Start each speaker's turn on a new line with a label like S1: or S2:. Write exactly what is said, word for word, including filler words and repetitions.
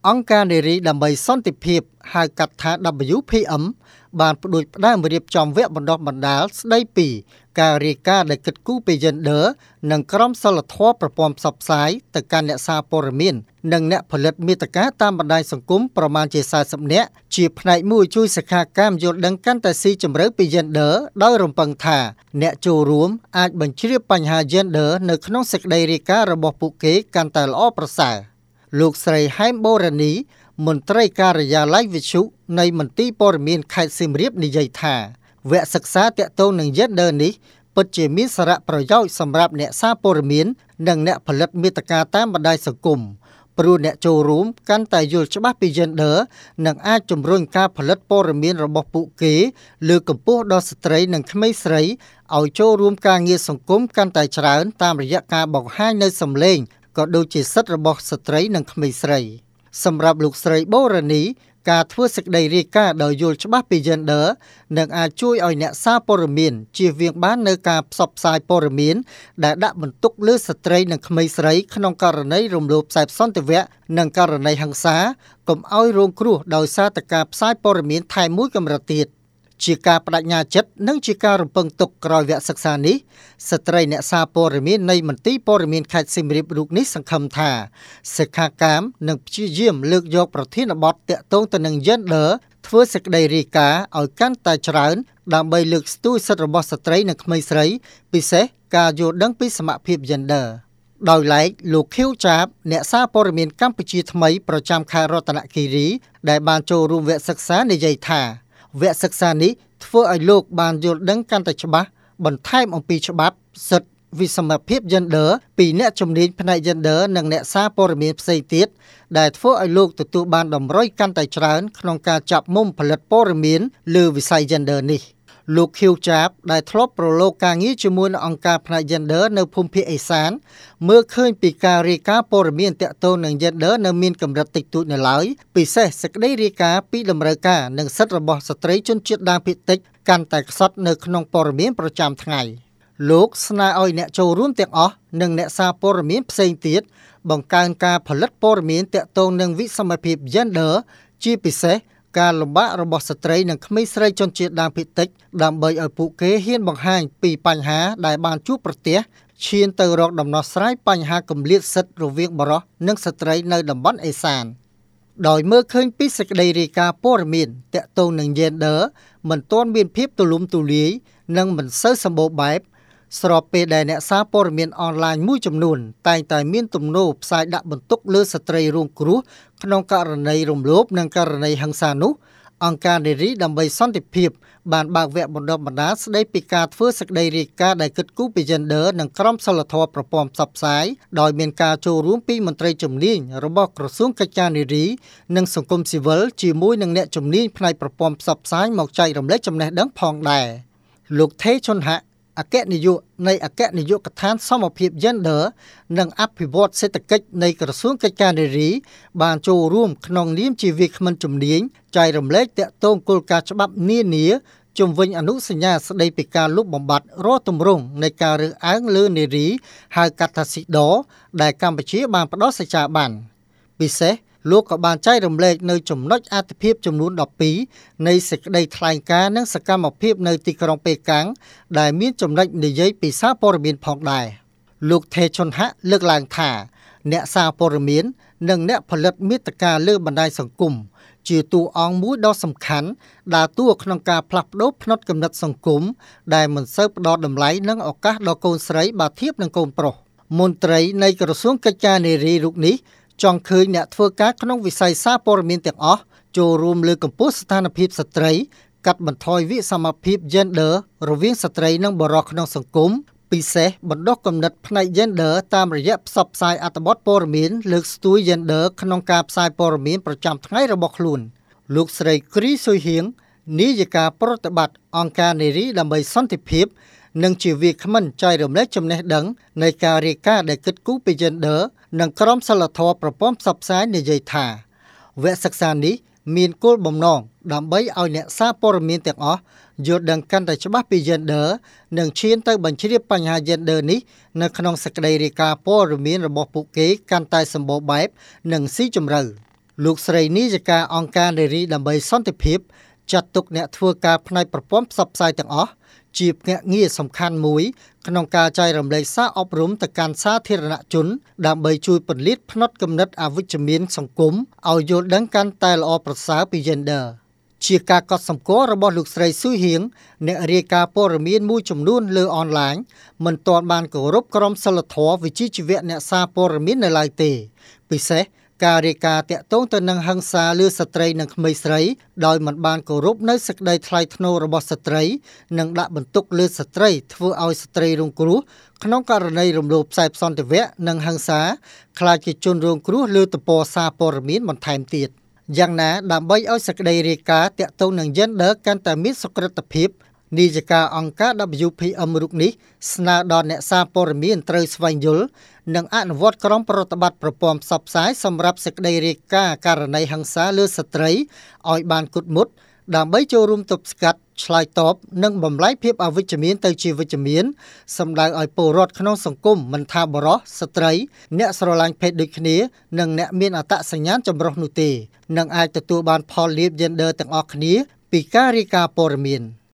S1: អង្គការនារីដើម្បីសន្តិភាពហៅកាត់ថា ดับเบิลยู พี เอ็ม បានផ្ដួចផ្ដើមរៀបចំវគ្គបណ្ដុះបណ្ដាលស្ដីពីការរាយការណ៍ដែលគិតគូរពី Gender និងក្រមសីលធម៌ប្រព័ន្ធផ្សព្វផ្សាយទៅកាន់អ្នកសារព័ត៌មាននិងអ្នកផលិតមាតិកាតាមបណ្ដាញសង្គមប្រមាណជាសាសិបនាក់ជាផ្នែកមួយជួយសិក្ខាកាមយល់ដឹងកាន់តែស៊ីជម្រៅពី Gender ដោយរំពឹងថាអ្នកចូលរួមអាចបញ្ជ្រាបបញ្ហា Gender នៅក្នុងសេចក្ដីរាយការណ៍របស់ពួកគេកាន់តែល្អប្រសើរលោកស្រីហែមបូរ៉ានីមន្ត្រីការិយាល័យវិទ្យុនៃមន្ទីរព័ត៌មានខេត្តសៀមរាបនិយាយថាវគ្គសិក្សាទាក់ទងនឹង Gender នេះពិតជាមានសារៈប្រយោជន៍សម្រាប់អ្នកសារព័ត៌មាននិងអ្នកផលិតមាតិកាតាមបណ្ដាញសង្គមព្រោះអ្នកចូលរួមកាន់តែយល់ច្បាស់ពី Gender និងអាចជំរុញការផលិតព័ត៌មានរបស់ពួកគេលើកកម្ពស់ដល់ស្ត្រីនិងក្មេងស្រីឲ្យចូលរួមការងារសង្គមកាន់តែច្រើនតាមរយៈការបង្ហាញនូវសម្លេងក៏ដូចជាសិទ្ធិរបស់ស្ត្រីនិងក្មេងស្រីសម្រាប់លោកស្រីបូរ៉ានីការធ្វើសេចក្តីរាយការណ៍ដោយយល់ច្បាស់ពី Gender នឹងអាចជួយឲ្យអ្នកសារព័ត៌មានជៀសវាងបាននូវការផ្សព្វផ្សាយព័ត៌មានដែលដាក់បន្ទុកលើស្ត្រីនិងក្មេងស្រីក្នុងករណីរំលោភខ្សែសន្តិវៈនិងករណីហិង្សាកុំឲ្យរងគ្រោះដោយសារតែការផ្សាយព័ត៌មានថែមមួយកម្រិតទៀតជាការបដិញ្ញាចិត្តនិងជាការរំពឹងទុកក្រោយវគ្គសិក្សានេះស្ត្រីអ្នកសារព័ត៌មាននៃមន្ទីរព័ត៌មានខេត្តសៀមរាបរូបនេះសង្ឃឹមថាសិក្ខាកាមនឹងព្យាយាមលើកយកប្រធានបទទាក់ទងទៅនឹង Gender ធ្វើសេចក្តីរាយការណ៍ឲ្យកាន់តែច្រើនដើម្បីលើកស្ទួយសិទ្ធិរបស់ស្ត្រីនិងក្មេងស្រីពិសេសការយល់ដឹងពីសមភាព Gender ដោយឡែកលោកខៀវចាបអ្នកសារព័ត៌មានកម្ពុជាថ្មីប្រចាំខេត្តរតនគិរីដែលបានចូលរួមវគ្គសិក្សានិយាយថាវគ្គសិក្សានេះធ្វើឲ្យលោកបានយល់ដឹងកាន់តែច្បាស់បន្ថែមអំពីច្បាប់សិទ្ធិវិសមភាព Gender ពីអ្នកជំនាញផ្នែក Gender និងអ្នកសារព័ត៌មានផ្សេងទៀតដែលធ្វើឲ្យលោកទទួលបានតម្រុយកាន់តែច្រើនក្នុងការចាប់មុំផលិតព័ត៌មានលើវិស័យ Gender នេះលោកខៀវចាបដែលធ្លាប់ប្រឡូកការងារជាមួយនឹងអង្គការផ្នែក Gender នៅភូមិភាគឦសានមើលឃើញពីការរាយការណ៍ព័ត៌មានទាក់ទងនឹង Gender នៅមានកម្រិតតិចតួចនៅឡើយពិសេសសេចក្តីរាយការណ៍ពីតម្រូវការនិងសិទ្ធិរបស់ស្ត្រីជនជាតិដើមភាគតិចកាន់តែខ្សត់នៅក្នុងព័ត៌មានប្រចាំថ្ងៃលោកស្នើឲ្យអ្នកចូលរួមទាំងអស់និងអ្នកសារព័ត៌មានផ្សេងទៀតបង្កើនការផលិតព័ត៌មានទាក់ទងនឹងវិសមភាព Gender ជាពិសេសការលំបាករបស់ស្ត្រីនិងក្មេងស្រីជនជាតិដើមភាគតិចដើម្បីឲ្យពួកគេហ៊ានបង្ហាញពីបញ្ហាដែលបានជួបប្រទះឈានទៅរកដំណោះស្រាយបញ្ហាគម្លាតសិទ្ធិរវាងបុរសនិងស្ត្រីនៅតំបន់ឦសានដោយមើលឃើញពីសេចក្តីរាយការណ៍ព័ត៌មានទាក់ទងនឹង Gender មិនទាន់មានភាពទូលំទូលាយនិងមិនសូវសម្បូរបែបស្របពេលដែលអ្នកសារព័ត៌មានអនឡាញមួយចំនួនតែងតែមានទំនោរផ្សាយដាក់បន្ទុកលើស្ត្រីរងគ្រោះក្នុងករណីរំលោភនិងករណីហិង្សានោះអង្គការនារីដើម្បីសន្តិភាពបានបើកវគ្គបណ្ដុះបណ្ដាលស្ដីពីការធ្វើសេចក្តីរាយការណ៍ដែលគិតគូរពី Gender និងក្រមសីលធម៌ប្រព័ន្ធផ្សព្វផ្សាយដោយមានការចូលរួមពីមន្ត្រីជំនាញរបស់ក្រសួងកិច្ចការនារីនិងសង្គមស៊ីវិលជាមួយនឹងអ្នកជំនាញផ្នែកប្រព័ន្ធផ្សព្វផ្សាយមកចែករំលែកចំណេះដឹងផងដែរលោកថេឈុនហាក់អគ្គនាយកនៃអគ្គនាយកដ្ឋានសមភាព Gender និងអភិវឌ្ឍសេដ្ឋកិច្ចនៃក្រសួងកិច្ចការនារីបានចូលរួមក្នុងនាមជាវាគ្មិនជំនាញចែករំលែកទាក់ទងគោលការណ៍ច្បាប់នានាជំវិញអនុសញ្ញាស្ដីពីការលុបបំបាត់រាល់ទម្រង់នៃការរើសអើងលើនារីហៅកាត់ថាស៊ីដដែលកម្ពុជាបានផ្ដល់សច្ចាប័នពិសេសលោកក៏បានចែករំលែកនៅចំណុចអាទិភាពចំនួនដប់ពីរនៃសេចក្តីថ្លែងការណ៍និងសកម្មភាពនៅទីក្រុងប៉េកាំងដែលមានចំណុចនិយាយពីសារព័ត៌មានផងដែរលោកថេឈុនហាក់លើកឡើងថាអ្នកសារព័ត៌មាននិងអ្នកផលិតមាតិកាលើបណ្ដាញសង្គមជាតួអង្គមួយដ៏សំខាន់ដើរតួក្នុងការផ្លាស់ប្ដូរផ្នត់គំនិតសង្គមដែលមិនសូវផ្ដល់តម្លៃនិងឱកាសដល់កូនស្រីបើធៀបនឹងកូនប្រុសមន្ត្រីនៃក្រសួងកិច្ចការនារីរូបនេះចង់ឃើញអ្នកធ្វើការក្នុងវិស័យសារព័ត៌មានទាំងអស់ចូលរួមលើកកម្ពស់ស្ថានភាពស្ត្រីកាត់បន្ថយវិសមភាព Gender រវាងស្ត្រីនិងបុរសក្នុងសង្គមពិសេសបណ្ដុះគំនិតផ្នែក Gender តាមរយៈផ្សព្វផ្សាយអត្ថបទព័ត៌មានលើកស្ទួយ Gender ក្នុងការផ្សាយព័ត៌មានប្រចាំថ្ងៃរបស់ខ្លួនលោកស្រីគ្រីស៊ុយហៀងនាយិកាប្រតិបត្តិអង្គការនារីដើម្បីសន្តិភាពនិងជាវាគ្មិនចែករំលែកចំណេះដឹងនៃការរាយការណ៍ដែលគិតគូរពី Gender និងក្រមសីលធម៌ប្រព័ន្ធផ្សព្វផ្សាយនិយាយថាវគ្គសិក្សានេះមានគោលបំណងដើម្បីឲ្យអ្នកសារព័ត៌មានទាំងអស់យល់ដឹងកាន់តែច្បាស់ពី Gender និងឈានទៅបញ្ជ្រាបបញ្ហា Gender នេះនៅក្នុងសេចក្តីរាយការណ៍ព័ត៌មានរបស់ពួកគេកាន់តែសម្បូរបែបនិងស៊ីជម្រៅលោកស្រីនេះជាការអង្គការនារីដើម្បីសន្តិភាពចាត់ទុកអ្នកធ្វើការផ្នែកប្រព័ន្ធផ្សព្វផ្សាយទាំងអស់ជាភ្នាក់ងារសំខាន់មួយក្នុងការចែករំលែកសារអប់រំទៅកាន់សាធារណជនដើម្បីជួយពន្លាតផ្នត់គំនិតអវិជ្ជមានសង្គមឲ្យយល់ដឹងកាន់តែល្អប្រសើរពី Gender ជាការកត់សម្គាល់របស់លោកស្រីស៊ុយហៀងអ្នករាយការណ៍ព័ត៌មានមួយចំនួនលើអនឡាញមិនទាន់បានគោរពក្រមសីលធម៌វិជ្ជាជីវៈអ្នកសារព័ត៌មាននៅឡើយទេពិសេសការរាយការណ៍តាក់ទងទៅនឹងហិង្សាលើស្ត្រីនិងក្មេងស្រីដោយមិនបានគោរពនៅសេចក្តីថ្លៃថ្នូររបស់ស្ត្រីនិងដាក់បន្ទុកលើស្ត្រីធ្វើឲ្យស្ត្រីរងគ្រោះក្នុងករណីរំលោភផ្សេងផ្សន្តិវៈនិងហិង្សាខ្លាចជាជនរងគ្រោះលើទំព័រសារព័ត៌មានបន្ថែមទៀតយ៉ាងណាដើម្បីឲ្យសេចក្តីរាយការណ៍តាក់ទងនឹង Gender កាន់តែមានសុក្រិតភាពនាយិកាអង្គការ ដబ్ల్యూ พี เอ็ม រូបនេះស្នើដល់អ្នកសារព័ត៌មានត្រូវស្វែងយល់និងអនុវត្តក្រមប្រតិបត្តិប្រព័ន្ធផ្សព្វផ្សាយសម្រាប់សេចក្តីរាយការណ៍ករណីហិង្សាលើស្ត្រីឲ្យបានគត់មុតដើម្បីចូលរួមទប់ស្កាត់ឆ្លើយតបនិងបំលែងភាពអវិជ្ជមានទៅជាវិជ្ជមានសម្ដៅឲ្យពលរដ្ឋក្នុងសង្គមមិនថាបរិសុទ្ធស្ត្រីអ្នកស្រឡាញ់ភេទដូចគ្នានិងអ្នកមានអត្តសញ្ញាណចម្រុះនោះទេនិងអាចទទួលបានផលលាភ Gender ទាំងអស់គ្នាពីការរាយការណ៍ព័ត៌មាន